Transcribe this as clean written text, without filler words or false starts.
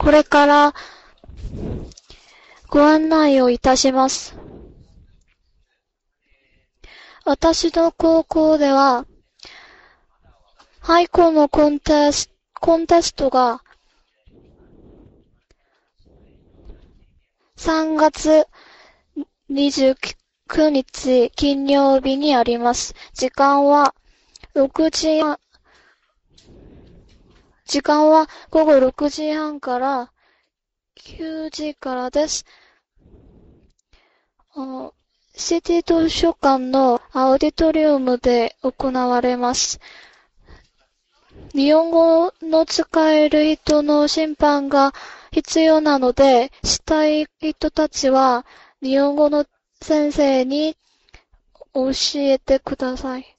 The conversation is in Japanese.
これからご案内をいたします。私の高校では、俳句のコンテストが3月29日金曜日にあります。時間は午後6時半から9時からです。シティ図書館のアウディトリウムで行われます。日本語の使える人の審判が必要なので、したい人たちは日本語の先生に教えてください。